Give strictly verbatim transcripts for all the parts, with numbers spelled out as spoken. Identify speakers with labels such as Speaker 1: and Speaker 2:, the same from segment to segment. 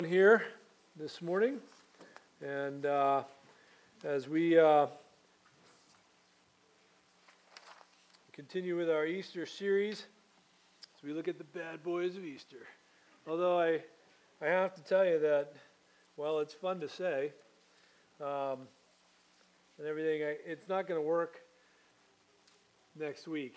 Speaker 1: Here this morning, and uh, as we uh, continue with our Easter series, as we look at the bad boys of Easter. Although I, I have to tell you that, well, it's fun to say, um, and everything, I, it's not going to work next week.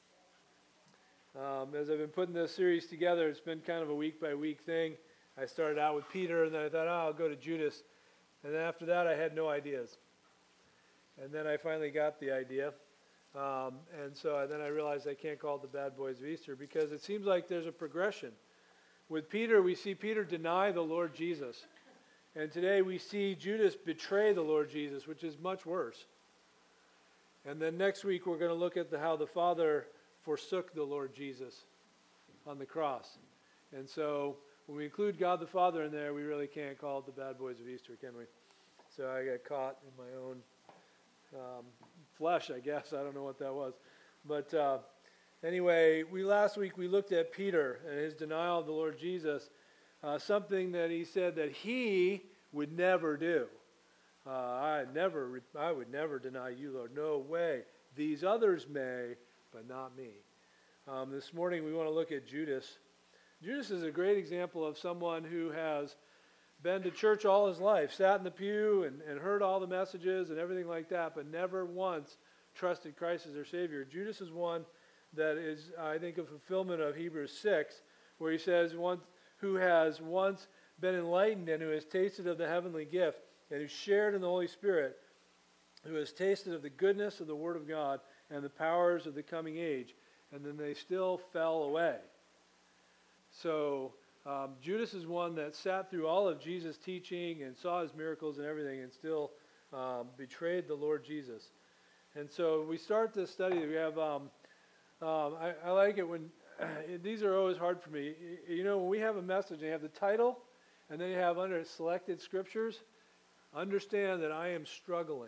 Speaker 1: Um, as I've been putting this series together, it's been kind of a week-by-week thing. I started out with Peter, and then I thought, oh, I'll go to Judas. And then after that, I had no ideas. And then I finally got the idea. Um, and so then I realized I can't call it the bad boys of Easter because it seems like there's a progression. With Peter, we see Peter deny the Lord Jesus. And today we see Judas betray the Lord Jesus, which is much worse. And then next week, we're going to look at the, how the Father forsook the Lord Jesus on the cross. And so when we include God the Father in there, we really can't call it the bad boys of Easter, can we? So I got caught in my own um, flesh, I guess. I don't know what that was. But uh, anyway, we last week we looked at Peter and his denial of the Lord Jesus, uh, something that he said that he would never do. Uh, I never, I would never deny you, Lord. No way. These others may, but not me. Um, this morning we want to look at Judas. Judas is a great example of someone who has been to church all his life, sat in the pew and, and heard all the messages and everything like that, but never once trusted Christ as their Savior. Judas is one that is, I think, a fulfillment of Hebrews six, where he says, one who has once been enlightened and who has tasted of the heavenly gift and who shared in the Holy Spirit, who has tasted of the goodness of the Word of God and the powers of the coming age, and then they still fell away. So um, Judas is one that sat through all of Jesus' teaching and saw his miracles and everything and still um, betrayed the Lord Jesus. And so we start this study. We have, um, um, I, I like it when, these are always hard for me. You know, when we have a message and you have the title and then you have under it selected scriptures, understand that I am struggling.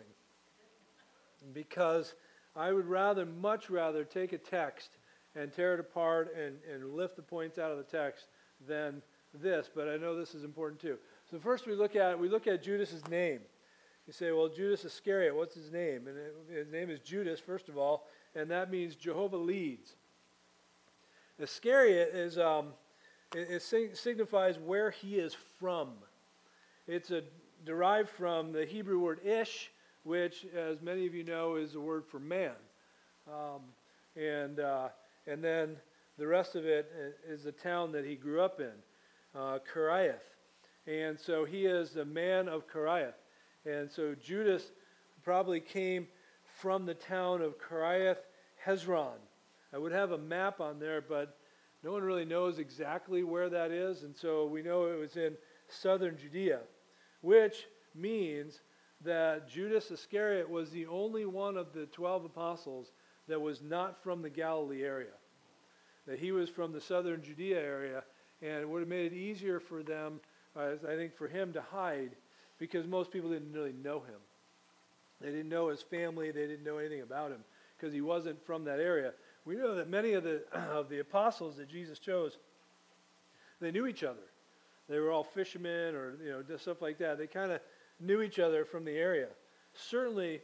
Speaker 1: Because I would rather, much rather take a text and tear it apart and, and lift the points out of the text than this, but I know this is important too. So first we look at we look at Judas' name. You say, well, Judas Iscariot, what's his name? And it, his name is Judas, first of all, and that means Jehovah leads. Iscariot is um, it, it sig- signifies where he is from. It's a derived from the Hebrew word ish, which, as many of you know, is a word for man, um, and uh, And then the rest of it is the town that he grew up in, uh, Kiriath. And so he is a man of Kiriath. And so Judas probably came from the town of Kiriath Hezron. I would have a map on there, but no one really knows exactly where that is. And so we know it was in southern Judea, which means that Judas Iscariot was the only one of the twelve apostles that was not from the Galilee area, that he was from the southern Judea area, and it would have made it easier for them, uh, I think, for him to hide, because most people didn't really know him. They didn't know his family, they didn't know anything about him, because he wasn't from that area. We know that many of the of the apostles that Jesus chose, they knew each other. They were all fishermen or you know just stuff like that. They kind of knew each other from the area. Certainly,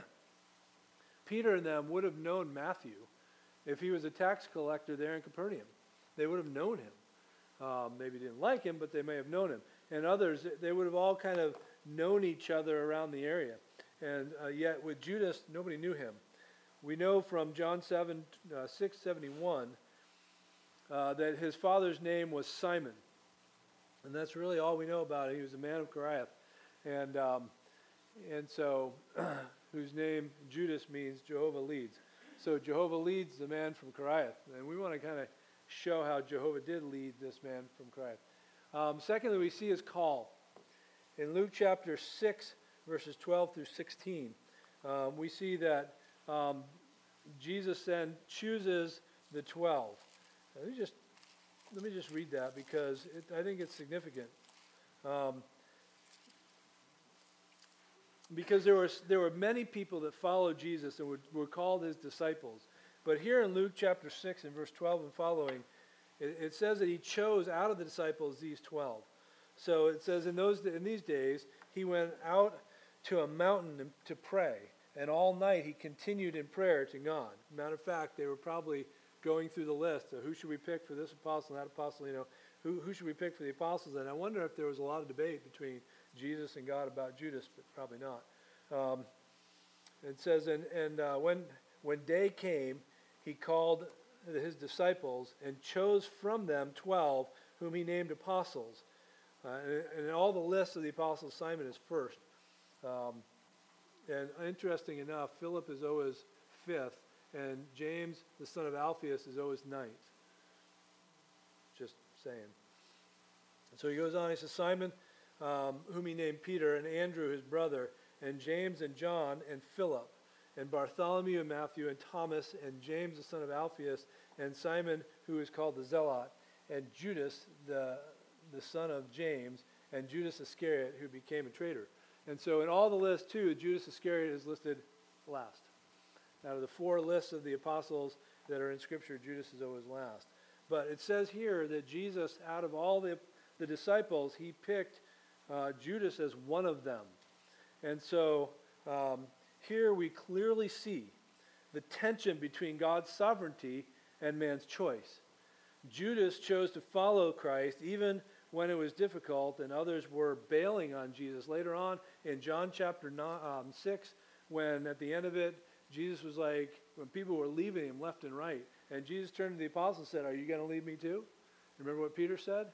Speaker 1: Peter and them would have known Matthew if he was a tax collector there in Capernaum. They would have known him. Um, maybe didn't like him, but they may have known him. And others, they would have all kind of known each other around the area. And uh, yet with Judas, nobody knew him. We know from John seven, uh, six seventy-one uh, that his father's name was Simon. And that's really all we know about it. He was a man of Kiriath. And, um, and so... whose name Judas means Jehovah leads. So Jehovah leads the man from Kiriath. And we want to kind of show how Jehovah did lead this man from Kiriath. Um, secondly, we see his call. In Luke chapter six, verses twelve through sixteen, um, we see that um, Jesus then chooses the twelve. Let me just, let me just read that because it, I think it's significant. Um, Because there were there were many people that followed Jesus and were, were called his disciples. But here in Luke chapter six and verse twelve and following, it, it says that he chose out of the disciples these twelve. So it says in those in these days he went out to a mountain to pray, and all night he continued in prayer to God. Matter of fact, they were probably going through the list of who should we pick for this apostle and that apostle, you know, who, who should we pick for the apostles? And I wonder if there was a lot of debate between Jesus and God about Judas, but probably not. Um, it says, and, and uh, when, when day came, he called his disciples and chose from them twelve, whom he named apostles. Uh, and, and all the lists of the apostles, Simon is first. Um, and interesting enough, Philip is always fifth, and James, the son of Alphaeus, is always ninth. Just saying. So he goes on, he says, Simon, um, whom he named Peter, and Andrew, his brother, and James and John, and Philip, and Bartholomew and Matthew, and Thomas, and James, the son of Alphaeus, and Simon, who is called the Zealot, and Judas, the, the son of James, and Judas Iscariot, who became a traitor. And so in all the lists, too, Judas Iscariot is listed last. Out of the four lists of the apostles that are in Scripture, Judas is always last. But it says here that Jesus, out of all the, the disciples, he picked uh, Judas as one of them. And so um, here we clearly see the tension between God's sovereignty and man's choice. Judas chose to follow Christ even when it was difficult, and others were bailing on Jesus. Later on in John chapter nine, um, six, when at the end of it, Jesus was like, when people were leaving him left and right, and Jesus turned to the apostles and said, are you going to leave me too? Remember what Peter said?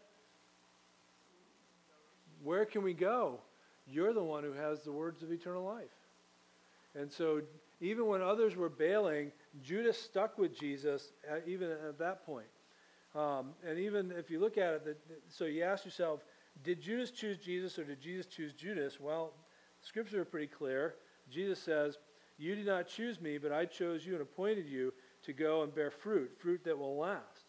Speaker 1: Where can we go? You're the one who has the words of eternal life. And so even when others were bailing, Judas stuck with Jesus at, even at that point. Um, and even if you look at it, the, the, so you ask yourself, did Judas choose Jesus or did Jesus choose Judas? Well, Scripture are pretty clear. Jesus says, you did not choose me, but I chose you and appointed you to go and bear fruit, fruit that will last.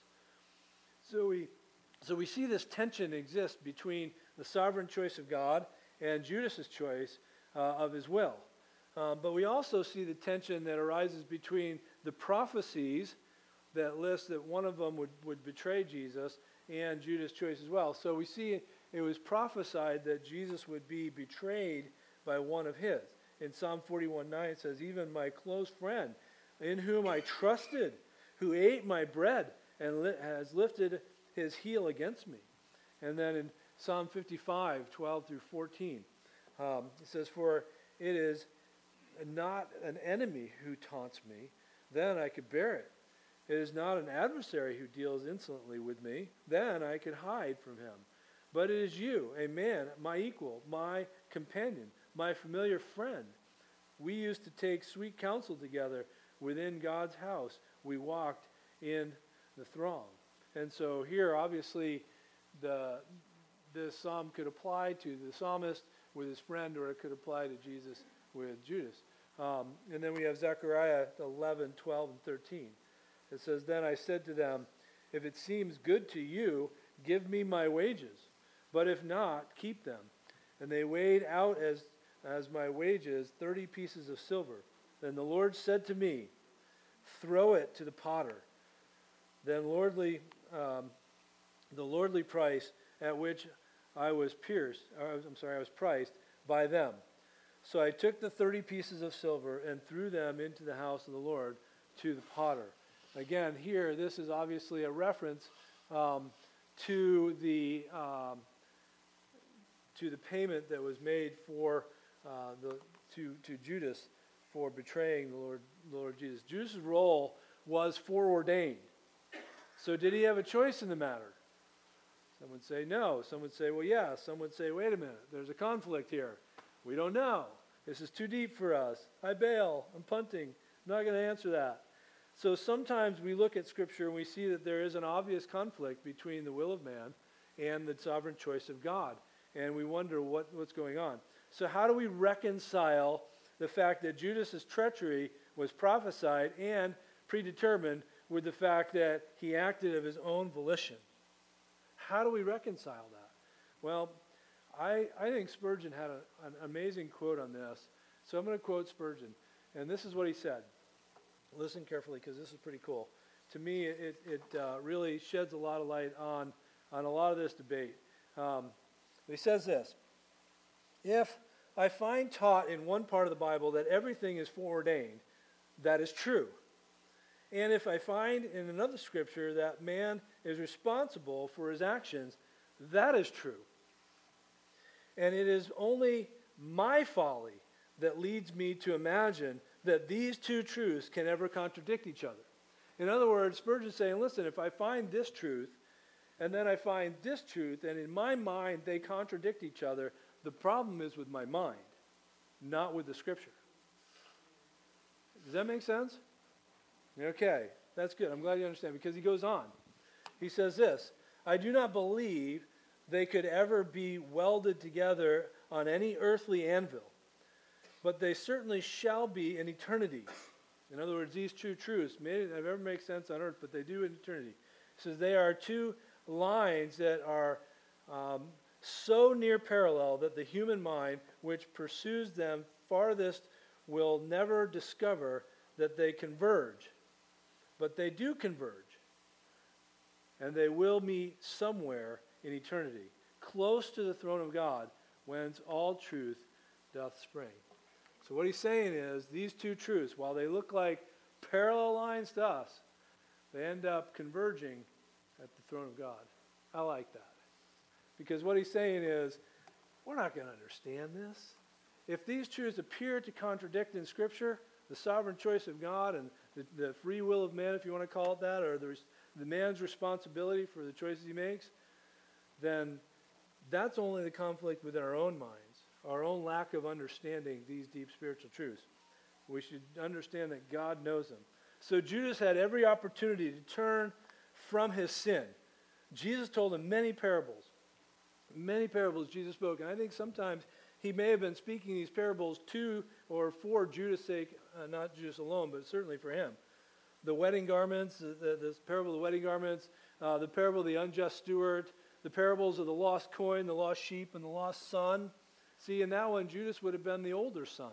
Speaker 1: So we, so we see this tension exist between the sovereign choice of God and Judas's choice uh, of his will. Um, but we also see the tension that arises between the prophecies that list that one of them would, would betray Jesus and Judas' choice as well. So we see it was prophesied that Jesus would be betrayed by one of his. In Psalm forty-one nine it says, even my close friend, in whom I trusted, who ate my bread and li- has lifted his heel against me. And then in Psalm fifty-five twelve through fourteen, um, it says, for it is not an enemy who taunts me, then I could bear it. It is not an adversary who deals insolently with me, then I could hide from him. But it is you, a man, my equal, my companion, my familiar friend. We used to take sweet counsel together within God's house. We walked in the throng. And so here, obviously, the this psalm could apply to the psalmist with his friend, or it could apply to Jesus with Judas. Um, and then we have Zechariah eleven, twelve, and thirteen. It says, then I said to them, if it seems good to you, give me my wages. But if not, keep them. And they weighed out as, as my wages thirty pieces of silver. Then the Lord said to me, throw it to the potter. Then lordly, um, the lordly price at which I was pierced, or I'm sorry, I was priced by them. So I took the thirty pieces of silver and threw them into the house of the Lord to the potter. Again, here, this is obviously a reference um, to the um, to the payment that was made for uh, the to to Judas for betraying the Lord Lord Jesus. Judas' role was foreordained. So did he have a choice in the matter? Some would say no. Some would say, well, yeah. Some would say, wait a minute, there's a conflict here. We don't know. This is too deep for us. I bail. I'm punting. I'm not going to answer that. So sometimes we look at Scripture and we see that there is an obvious conflict between the will of man and the sovereign choice of God. And we wonder what, what's going on. So how do we reconcile the fact that Judas' treachery was prophesied and predetermined with the fact that he acted of his own volition? How do we reconcile that? Well, I, I think Spurgeon had a, an amazing quote on this. So I'm going to quote Spurgeon. And this is what he said. Listen carefully, because this is pretty cool. To me, it, it uh, really sheds a lot of light on, on a lot of this debate. Um, He says this, if I find taught in one part of the Bible that everything is foreordained, that is true. And if I find in another scripture that man is responsible for his actions, that is true. And it is only my folly that leads me to imagine that these two truths can ever contradict each other. In other words, Spurgeon's saying, listen, if I find this truth, and then I find this truth, and in my mind they contradict each other, the problem is with my mind, not with the Scripture. Does that make sense? Okay, that's good. I'm glad you understand, because he goes on. He says this, I do not believe they could ever be welded together on any earthly anvil, but they certainly shall be in eternity. In other words, these two truths may not ever make sense on earth, but they do in eternity. He says they are two lines that are um, so near parallel that the human mind, which pursues them farthest, will never discover that they converge. But they do converge, and they will meet somewhere in eternity, close to the throne of God, whence all truth doth spring. So what he's saying is, these two truths, while they look like parallel lines to us, they end up converging at the throne of God. I like that. Because what he's saying is, we're not going to understand this. If these truths appear to contradict in Scripture, the sovereign choice of God and the, the free will of man, if you want to call it that, or the, the man's responsibility for the choices he makes, then that's only the conflict within our own minds, our own lack of understanding these deep spiritual truths. We should understand that God knows them. So Judas had every opportunity to turn from his sin. Jesus told him many parables. Many parables Jesus spoke. And I think sometimes he may have been speaking these parables to or for Judas' sake, uh, not Judas alone, but certainly for him. The wedding garments, the, the, this parable of the wedding garments, uh, the parable of the unjust steward, the parables of the lost coin, the lost sheep, and the lost son. See, in that one, Judas would have been the older son.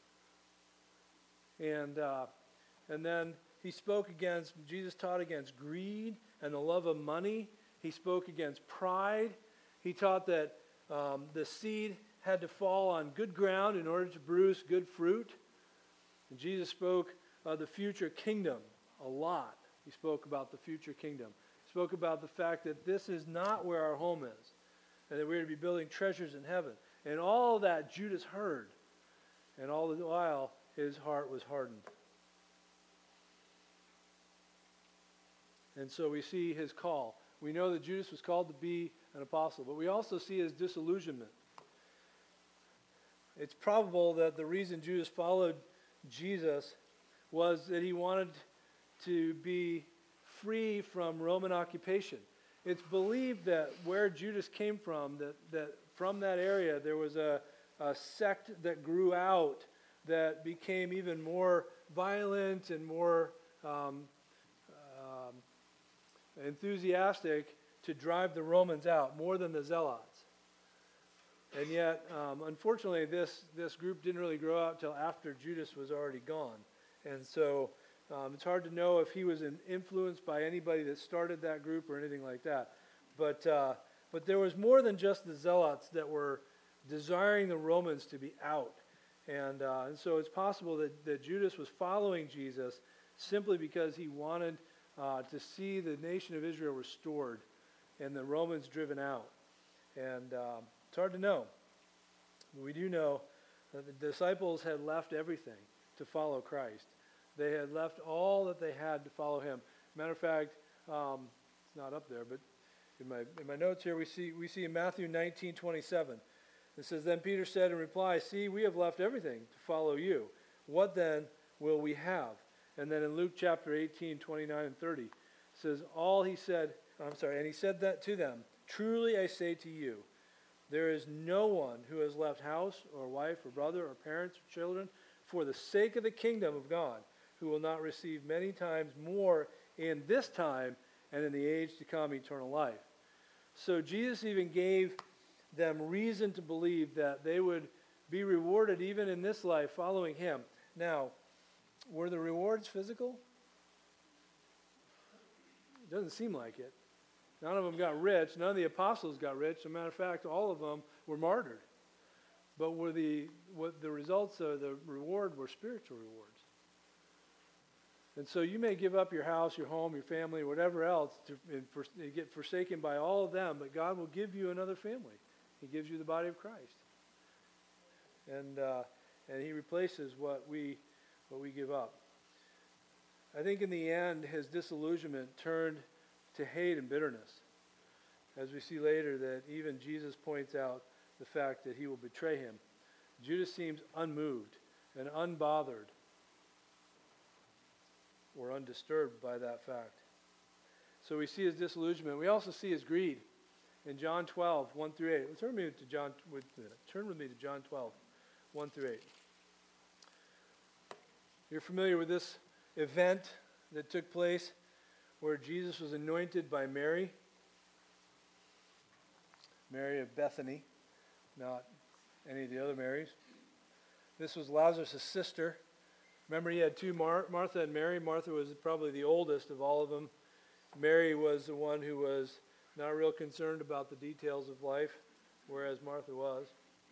Speaker 1: And uh, and then he spoke against, Jesus taught against greed and the love of money. He spoke against pride. He taught that um, the seed had to fall on good ground in order to produce good fruit. And Jesus spoke of the future kingdom a lot. He spoke about the future kingdom. He spoke about the fact that this is not where our home is, and that we're to be building treasures in heaven. And all that Judas heard, and all the while his heart was hardened. And so we see his call. We know that Judas was called to be an apostle, but we also see his disillusionment. It's probable that the reason Judas followed Jesus was that he wanted to be free from Roman occupation. It's believed that where Judas came from, that, that from that area there was a, a sect that grew out that became even more violent and more um, um, enthusiastic to drive the Romans out, more than the Zealots. And yet, um, unfortunately, this, this group didn't really grow out until after Judas was already gone. And so um, it's hard to know if he was in, influenced by anybody that started that group or anything like that. But, uh, but there was more than just the Zealots that were desiring the Romans to be out. And, uh, and so it's possible that, that Judas was following Jesus simply because he wanted uh, to see the nation of Israel restored and the Romans driven out. And um, it's hard to know. But we do know that the disciples had left everything to follow Christ. They had left all that they had to follow him. Matter of fact, um, it's not up there, but in my in my notes here we see we see in Matthew nineteen twenty-seven. It says, then Peter said in reply, see, we have left everything to follow you. What then will we have? And then in Luke chapter eighteen, twenty-nine and thirty, it says, all he said, I'm sorry, and he said that to them, truly I say to you, there is no one who has left house or wife or brother or parents or children for the sake of the kingdom of God, who will not receive many times more in this time and in the age to come eternal life. So Jesus even gave them reason to believe that they would be rewarded even in this life following him. Now, were the rewards physical? It doesn't seem like it. None of them got rich. None of the apostles got rich. As a matter of fact, all of them were martyred. But were the what the results of the reward were spiritual rewards. And so you may give up your house, your home, your family, whatever else, to and for, and get forsaken by all of them, but God will give you another family. He gives you the body of Christ. And uh, and he replaces what we what we give up. I think in the end, his disillusionment turned to hate and bitterness. As we see later that even Jesus points out the fact that he will betray him. Judas seems unmoved and unbothered or undisturbed by that fact. So we see his disillusionment. We also see his greed in John twelve, one through eight. Turn with me to John, with, turn with me to John twelve, one through eight. You're familiar with this event that took place where Jesus was anointed by Mary, Mary of Bethany, not any of the other Marys. This was Lazarus' sister. Remember, he had two, Mar- Martha and Mary. Martha was probably the oldest of all of them. Mary was the one who was not real concerned about the details of life, whereas Martha was.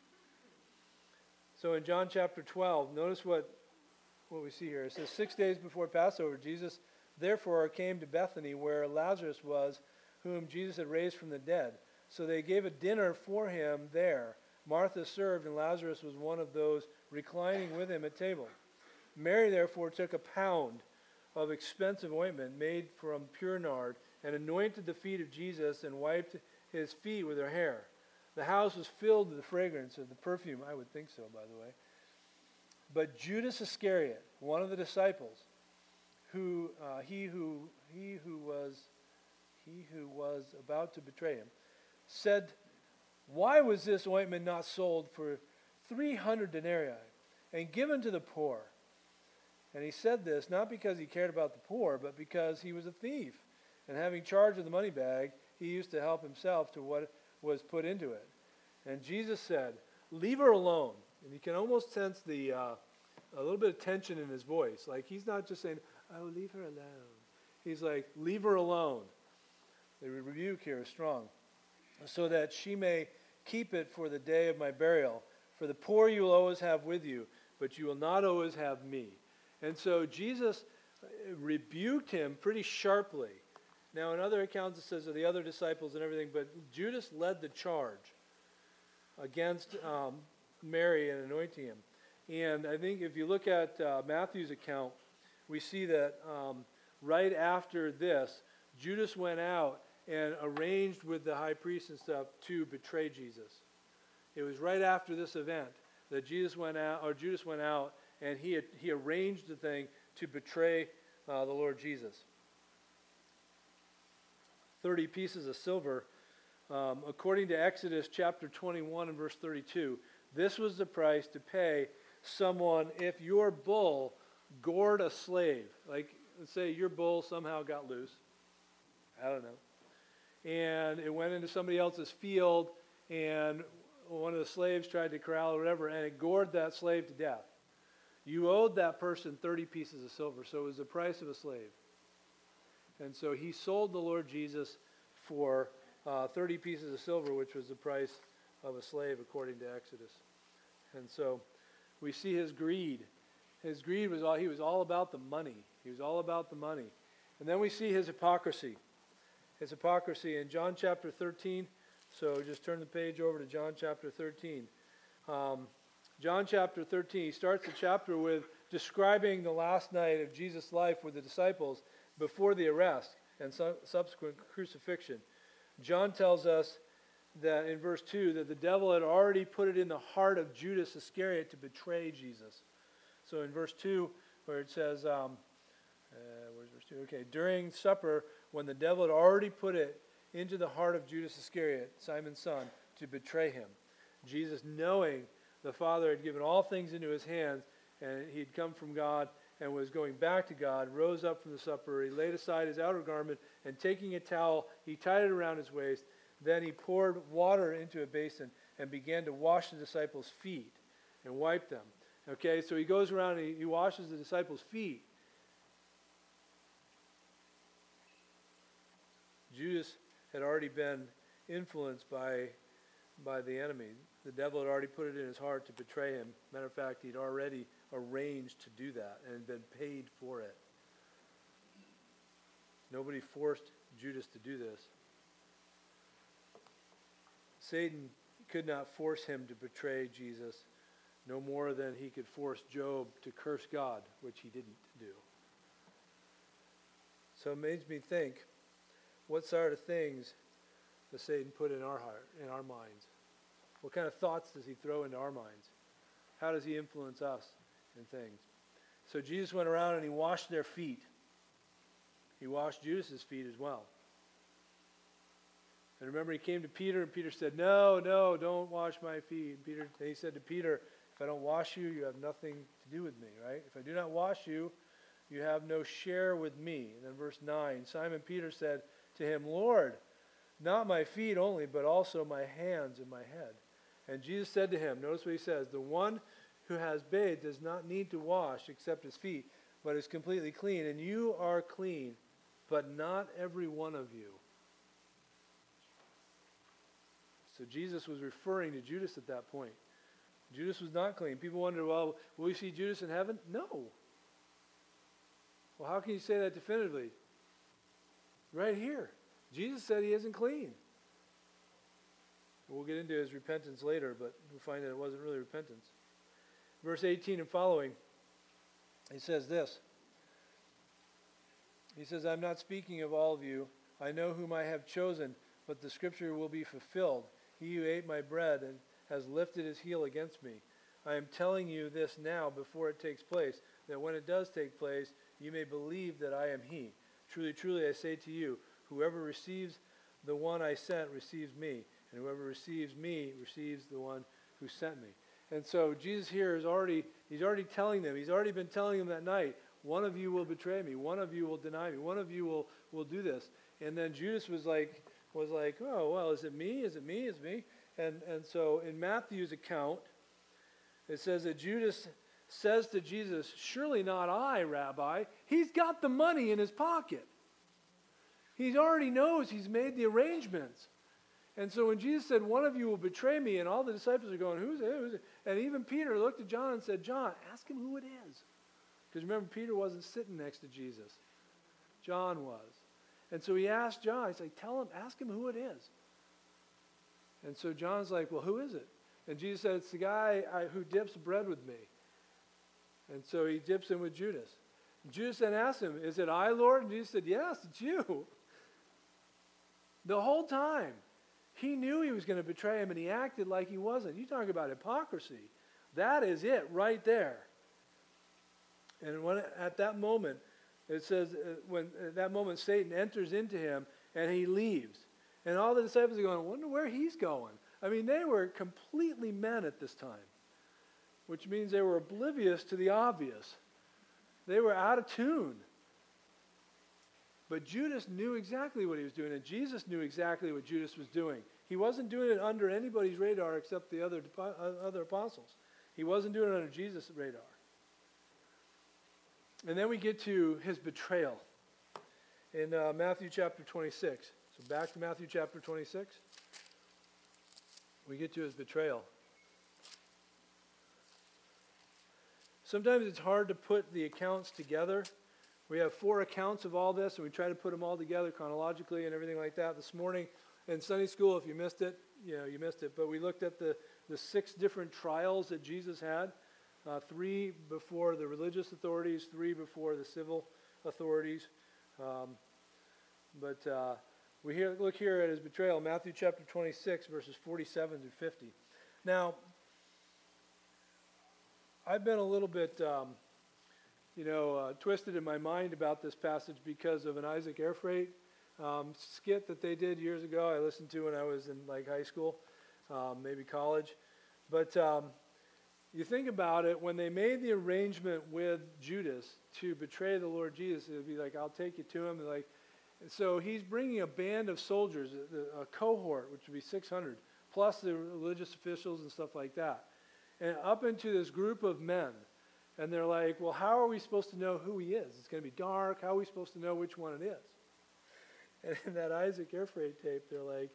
Speaker 1: So in John chapter twelve, notice what, what we see here. It says, six days before Passover, Jesus therefore came to Bethany, where Lazarus was, whom Jesus had raised from the dead. So they gave a dinner for him there. Martha served, and Lazarus was one of those reclining with him at table. Mary therefore took a pound of expensive ointment made from pure nard and anointed the feet of Jesus and wiped his feet with her hair. The house was filled with the fragrance of the perfume. I would think so, by the way. But Judas Iscariot, one of the disciples, who uh, he who he who was he who was about to betray him, said, "Why was this ointment not sold for three hundred denarii and given to the poor?" And he said this not because he cared about the poor, but because he was a thief. And having charge of the money bag, he used to help himself to what was put into it. And Jesus said, "Leave her alone." And you can almost sense the uh, a little bit of tension in his voice. Like he's not just saying, "Oh, leave her alone." He's like, "Leave her alone." The rebuke here is strong. "So that she may keep it for the day of my burial. For the poor you will always have with you, but you will not always have me." And so Jesus rebuked him pretty sharply. Now, in other accounts, it says of the other disciples and everything, but Judas led the charge against um, Mary and anointing him. And I think if you look at uh, Matthew's account, we see that um, right after this, Judas went out and arranged with the high priest and stuff to betray Jesus. It was right after this event that Jesus went out, or Judas went out, and he had, he arranged the thing to betray uh, the Lord Jesus. Thirty pieces of silver, um, according to Exodus chapter twenty-one and verse thirty-two. This was the price to pay someone if your bull gored a slave. Like, let's say your bull somehow got loose. I don't know. And it went into somebody else's field, and one of the slaves tried to corral or whatever, and it gored that slave to death. You owed that person thirty pieces of silver, so it was the price of a slave. And so he sold the Lord Jesus for uh, thirty pieces of silver, which was the price of a slave according to Exodus. And so we see his greed. His greed was all, he was all about the money. He was all about the money. And then we see his hypocrisy. His hypocrisy in John chapter thirteen. So just turn the page over to John chapter thirteen. Um, John chapter thirteen, he starts the chapter with describing the last night of Jesus' life with the disciples before the arrest and su- subsequent crucifixion. John tells us that in verse two that the devil had already put it in the heart of Judas Iscariot to betray Jesus. So in verse two, where it says, um, uh, where's verse two? Okay, during supper, when the devil had already put it into the heart of Judas Iscariot, Simon's son, to betray him. Jesus, knowing the Father had given all things into his hands, and he had come from God and was going back to God, rose up from the supper. He laid aside his outer garment, and taking a towel, he tied it around his waist. Then he poured water into a basin and began to wash the disciples' feet and wipe them. Okay, so he goes around and he, he washes the disciples' feet. Judas had already been influenced by, by the enemy. The devil had already put it in his heart to betray him. Matter of fact, he'd already arranged to do that and had been paid for it. Nobody forced Judas to do this. Satan could not force him to betray Jesus, no more than he could force Job to curse God, which he didn't do. So it makes me think, what sort of things does Satan put in our heart, in our minds? What kind of thoughts does he throw into our minds? How does he influence us in things? So Jesus went around and he washed their feet. He washed Judas's feet as well. And remember, he came to Peter, and Peter said, no, no, don't wash my feet. And Peter, and he said to Peter, if I don't wash you, you have nothing to do with me, right? If I do not wash you, you have no share with me. And then verse nine, Simon Peter said to him, Lord, not my feet only, but also my hands and my head. And Jesus said to him, notice what he says, the one who has bathed does not need to wash except his feet, but is completely clean. And you are clean, but not every one of you. So Jesus was referring to Judas at that point. Judas was not clean. People wonder, well, will we see Judas in heaven? No. Well, how can you say that definitively? Right here. Jesus said he isn't clean. We'll get into his repentance later, but we'll find that it wasn't really repentance. Verse eighteen and following, he says this. He says, I'm not speaking of all of you. I know whom I have chosen, but the scripture will be fulfilled. He who ate my bread and has lifted his heel against me. I am telling you this now before it takes place, that when it does take place, you may believe that I am he. Truly, truly, I say to you, whoever receives the one I sent receives me, and whoever receives me receives the one who sent me. And so Jesus here is already, he's already telling them, he's already been telling them that night, one of you will betray me, one of you will deny me, one of you will, will do this. And then Judas was like, was like, oh, well, is it me? Is it me? Is it me? And, and so in Matthew's account, it says that Judas says to Jesus, surely not I, Rabbi. He's got the money in his pocket. He already knows he's made the arrangements. And so when Jesus said, one of you will betray me, and all the disciples are going, who's it? Who's it? And even Peter looked at John and said, John, ask him who it is. Because remember, Peter wasn't sitting next to Jesus. John was. And so he asked John, he's like, tell him, ask him who it is. And so John's like, well, who is it? And Jesus said, it's the guy I, who dips bread with me. And so he dips in with Judas. And Judas then asked him, is it I, Lord? And Jesus said, yes, it's you. The whole time, he knew he was going to betray him, and he acted like he wasn't. You talk about hypocrisy. That is it right there. And when at that moment, it says, uh, when at that moment Satan enters into him, and he leaves. And all the disciples are going, I wonder where he's going. I mean, they were completely men at this time, which means they were oblivious to the obvious. They were out of tune. But Judas knew exactly what he was doing, and Jesus knew exactly what Judas was doing. He wasn't doing it under anybody's radar except the other, other apostles. He wasn't doing it under Jesus' radar. And then we get to his betrayal in uh, Matthew chapter twenty-six. So back to Matthew chapter twenty-six. We get to his betrayal. Sometimes it's hard to put the accounts together. We have four accounts of all this, and we try to put them all together chronologically and everything like that. This morning in Sunday school, if you missed it, you know, you missed it. But we looked at the, the six different trials that Jesus had. Uh, three before the religious authorities, three before the civil authorities. Um, but uh, we hear, look here at his betrayal, Matthew chapter twenty-six, verses forty-seven through fifty. Now, I've been a little bit, um, you know, uh, twisted in my mind about this passage because of an Isaac Air Freight um, skit that they did years ago. I listened to when I was in like high school, um, maybe college. But um, you think about it, when they made the arrangement with Judas to betray the Lord Jesus, it would be like, I'll take you to him. And like, so he's bringing a band of soldiers, a, a cohort, which would be six hundred, plus the religious officials and stuff like that, and up into this group of men. And they're like, well, how are we supposed to know who he is? It's going to be dark. How are we supposed to know which one it is? And in that Isaac Air Freight tape, they're like,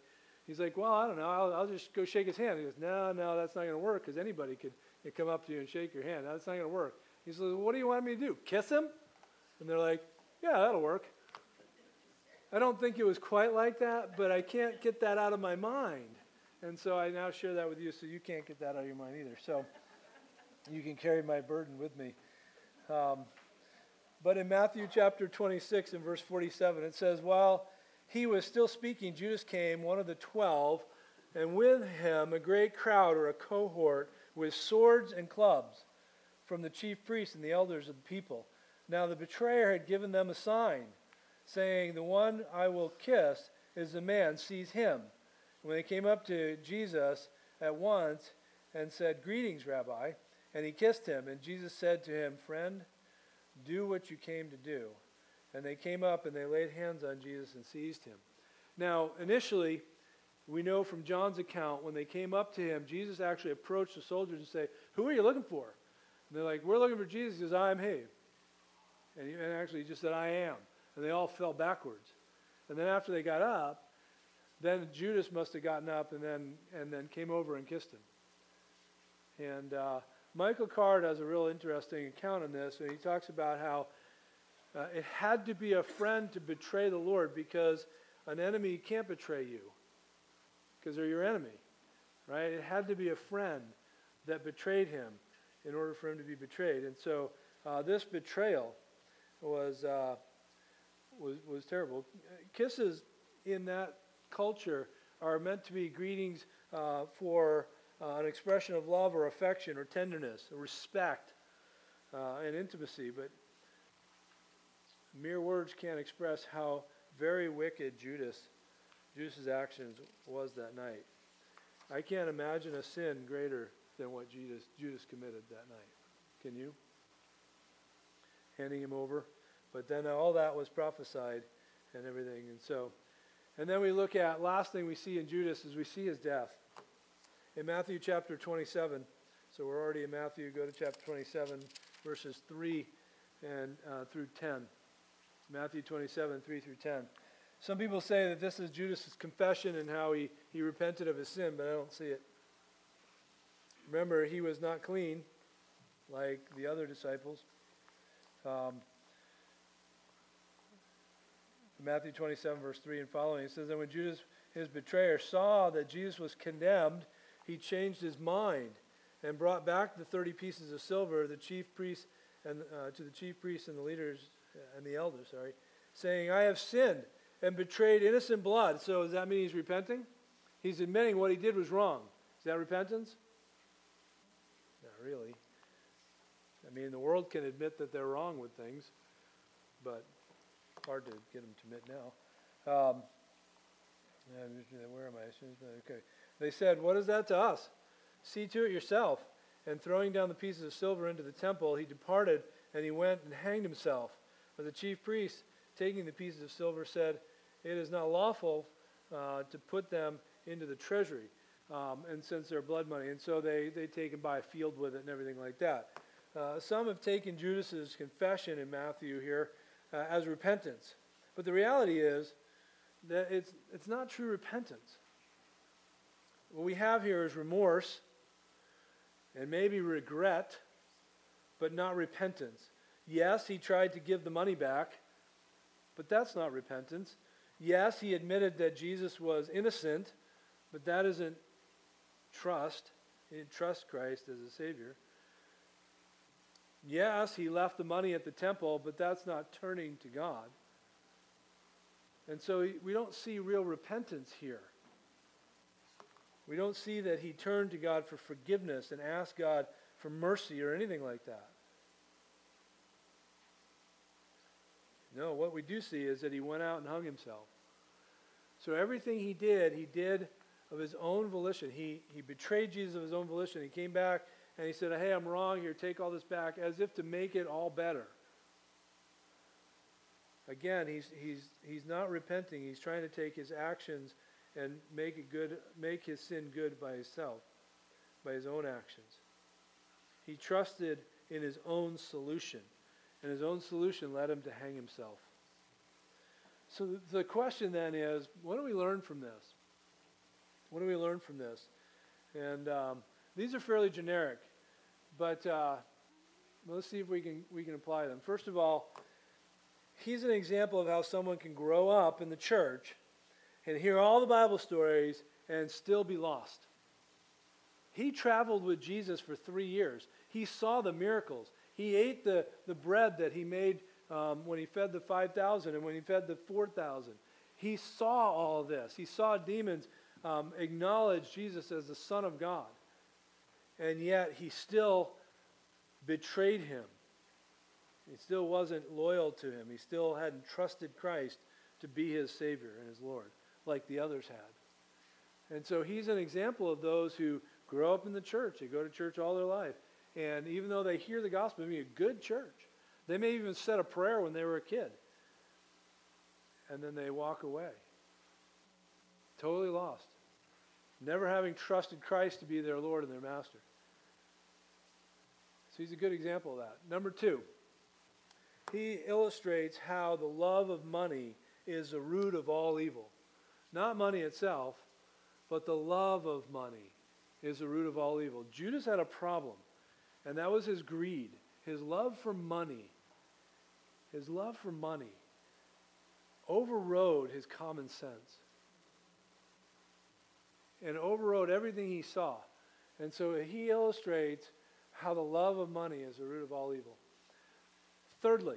Speaker 1: He's like, well, I don't know. I'll, I'll just go shake his hand. He goes, no, no, that's not going to work because anybody could, could come up to you and shake your hand. That's not going to work. He says, well, what do you want me to do? Kiss him? And they're like, yeah, that'll work. I don't think it was quite like that, but I can't get that out of my mind. And so I now share that with you so you can't get that out of your mind either. So you can carry my burden with me. Um, but in Matthew chapter twenty-six and verse forty-seven, it says, while he was still speaking, Judas came, one of the twelve, and with him a great crowd or a cohort with swords and clubs from the chief priests and the elders of the people. Now the betrayer had given them a sign, saying, the one I will kiss is the man, seize him. When they came up to Jesus at once and said, greetings, Rabbi, and he kissed him, and Jesus said to him, friend, do what you came to do. And they came up and they laid hands on Jesus and seized him. Now, initially, we know from John's account, when they came up to him, Jesus actually approached the soldiers and said, who are you looking for? And they're like, we're looking for Jesus. He says, I am he. And, he, and actually he just said, I am. And they all fell backwards. And then after they got up, then Judas must have gotten up and then and then came over and kissed him. And uh, Michael Card has a real interesting account on this, and he talks about how uh, it had to be a friend to betray the Lord because an enemy can't betray you because they're your enemy, right? It had to be a friend that betrayed him in order for him to be betrayed. And so uh, this betrayal was, uh, was was terrible. Kisses in that culture are meant to be greetings uh, for uh, an expression of love or affection or tenderness or respect uh, and intimacy, but mere words can't express how very wicked Judas Judas's actions was that night. I can't imagine a sin greater than what Judas Judas committed that night. Can you? Handing him over. But then all that was prophesied and everything. And so, and then we look at, last thing we see in Judas is we see his death. In Matthew chapter twenty-seven, so we're already in Matthew, go to chapter twenty-seven, verses three and uh, through ten. Matthew twenty-seven, three through ten. Some people say that this is Judas's confession and how he, he repented of his sin, but I don't see it. Remember, he was not clean like the other disciples. Um, Matthew twenty-seven, verse three and following, it says, that when Judas, his betrayer, saw that Jesus was condemned, he changed his mind and brought back the thirty pieces of silver the chief priests and uh, to the chief priests and the leaders and the elders, sorry, saying, I have sinned and betrayed innocent blood. So does that mean he's repenting? He's admitting what he did was wrong. Is that repentance? Not really. I mean, the world can admit that they're wrong with things, but hard to get them to admit now. Um, where am I? Okay. They said, what is that to us? See to it yourself. And throwing down the pieces of silver into the temple, he departed, and he went and hanged himself. But the chief priests, taking the pieces of silver, said, it is not lawful uh, to put them into the treasury, um, and since they're blood money. And so they, they take and buy a field with it and everything like that. Uh, some have taken Judas's confession in Matthew here uh, as repentance. But the reality is that it's it's not true repentance. What we have here is remorse and maybe regret, but not repentance. Yes, he tried to give the money back, but that's not repentance. Yes, he admitted that Jesus was innocent, but that isn't trust. He didn't trust Christ as a Savior. Yes, he left the money at the temple, but that's not turning to God. And so we don't see real repentance here. We don't see that he turned to God for forgiveness and asked God for mercy or anything like that. No, what we do see is that he went out and hung himself. So everything he did, he did of his own volition. He, he betrayed Jesus of his own volition. He came back and he said, hey, I'm wrong here, take all this back, as if to make it all better. Again, he's he's he's not repenting. He's trying to take his actions and make it good, make his sin good by himself, by his own actions. He trusted in his own solution, and his own solution led him to hang himself. So the question then is, what do we learn from this? What do we learn from this? And um, these are fairly generic, but uh, let's see if we can we can apply them. First of all, he's an example of how someone can grow up in the church and hear all the Bible stories and still be lost. He traveled with Jesus for three years. He saw the miracles. He ate the, the bread that he made um, when he fed the five thousand and when he fed the four thousand. He saw all this. He saw demons um, acknowledge Jesus as the Son of God. And yet he still betrayed him. He still wasn't loyal to him. He still hadn't trusted Christ to be his Savior and his Lord like the others had. And so he's an example of those who grow up in the church. They go to church all their life. And even though they hear the gospel, maybe a good church, they may even said a prayer when they were a kid. And then they walk away. Totally lost. Never having trusted Christ to be their Lord and their master. So he's a good example of that. Number two, he illustrates how the love of money is the root of all evil. Not money itself, but the love of money is the root of all evil. Judas had a problem, and that was his greed, his love for money. His love for money overrode his common sense and overrode everything he saw. And so he illustrates how the love of money is the root of all evil. Thirdly,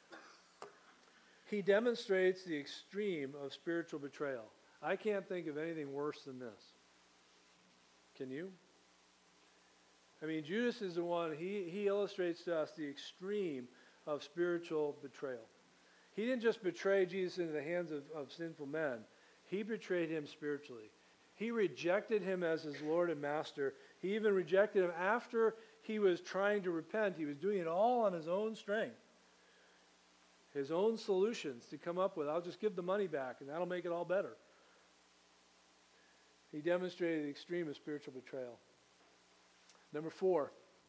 Speaker 1: he demonstrates the extreme of spiritual betrayal. I can't think of anything worse than this. Can you? I mean, Judas is the one, he, he illustrates to us the extreme of spiritual betrayal. He didn't just betray Jesus into the hands of, of sinful men. He betrayed him spiritually. He rejected him as his Lord and Master. He even rejected him after he was trying to repent. He was doing it all on his own strength. His own solutions to come up with. I'll just give the money back and that'll make it all better. He demonstrated the extreme of spiritual betrayal. Number four,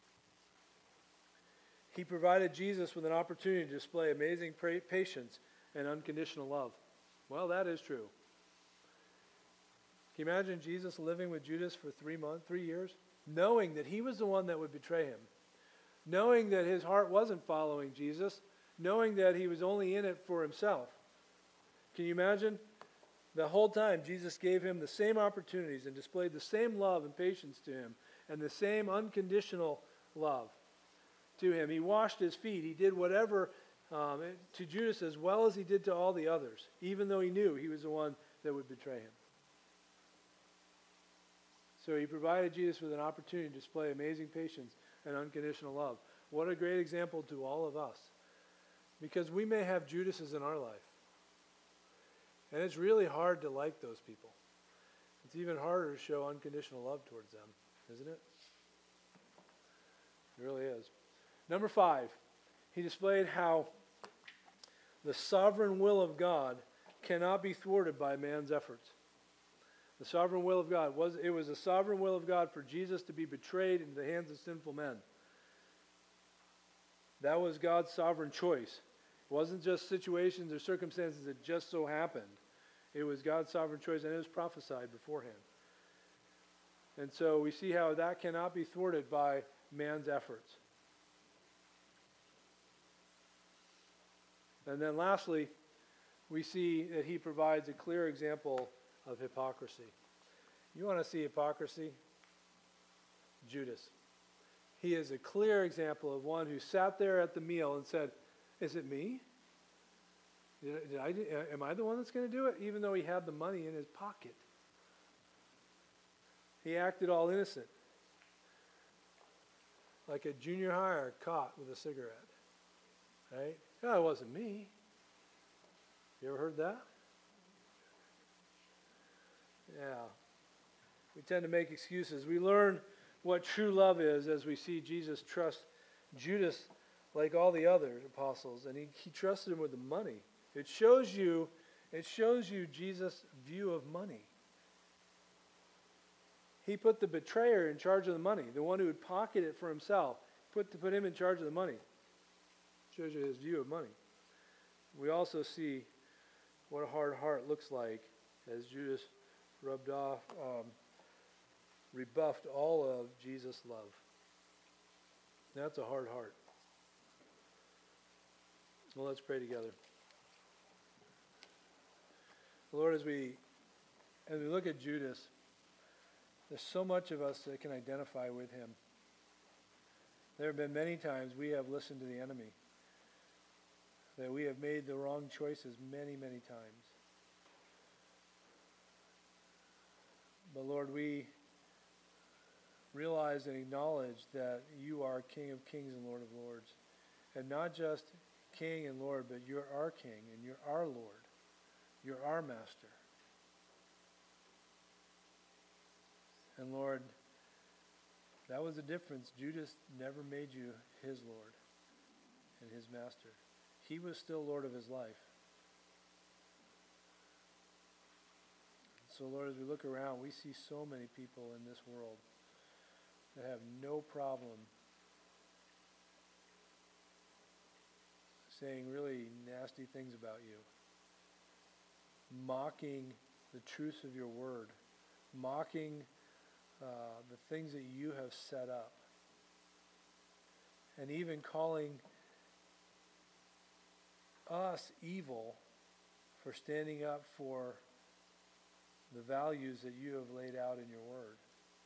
Speaker 1: he provided Jesus with an opportunity to display amazing pra- patience and unconditional love. Well, that is true. Can you imagine Jesus living with Judas for three months, three years, knowing that he was the one that would betray him, knowing that his heart wasn't following Jesus, knowing that he was only in it for himself? Can you imagine? The whole time, Jesus gave him the same opportunities and displayed the same love and patience to him and the same unconditional love to him. He washed his feet. He did whatever um, to Judas as well as he did to all the others, even though he knew he was the one that would betray him. So he provided Jesus with an opportunity to display amazing patience and unconditional love. What a great example to all of us. Because we may have Judases in our life. And it's really hard to like those people. It's even harder to show unconditional love towards them, isn't it? It really is. Number five, he displayed how the sovereign will of God cannot be thwarted by man's efforts. The sovereign will of God, was it was the sovereign will of God for Jesus to be betrayed into the hands of sinful men. That was God's sovereign choice. It wasn't just situations or circumstances that just so happened. It was God's sovereign choice, and it was prophesied beforehand. And so we see how that cannot be thwarted by man's efforts. And then lastly, we see that he provides a clear example of hypocrisy. You want to see hypocrisy? Judas. He is a clear example of one who sat there at the meal and said, "Is it me? Did, did I, am I the one that's going to do it?" Even though he had the money in his pocket. He acted all innocent. Like a junior hire caught with a cigarette. Right? No, it wasn't me. You ever heard that? Yeah. We tend to make excuses. We learn what true love is as we see Jesus trust Judas like all the other apostles, and he, he trusted him with the money. It shows you, it shows you Jesus' view of money. He put the betrayer in charge of the money, the one who would pocket it for himself, put to put him in charge of the money. Shows you his view of money. We also see what a hard heart looks like as Judas rubbed off, um, rebuffed all of Jesus' love. That's a hard heart. Well, let's pray together. Lord, as we as we look at Judas, there's so much of us that can identify with him. There have been many times we have listened to the enemy, that we have made the wrong choices many, many times. But Lord, we realize and acknowledge that you are King of Kings and Lord of Lords. And not just King and Lord, but you're our King and you're our Lord. You're our Master. And Lord, that was the difference. Judas never made you his Lord and his Master. He was still Lord of his life. So Lord, as we look around, we see so many people in this world that have no problem saying really nasty things about you, mocking the truth of your word, mocking uh, the things that you have set up, and even calling us evil for standing up for the values that you have laid out in your word.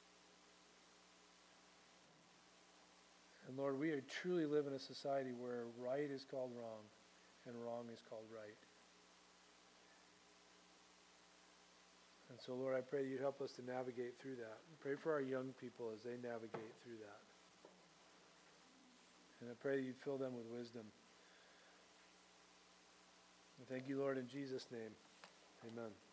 Speaker 1: And Lord, we truly live in a society where right is called wrong and wrong is called right. And so, Lord, I pray you'd help us to navigate through that. Pray for our young people as they navigate through that. And I pray that you'd fill them with wisdom. And thank you, Lord, in Jesus' name. Amen.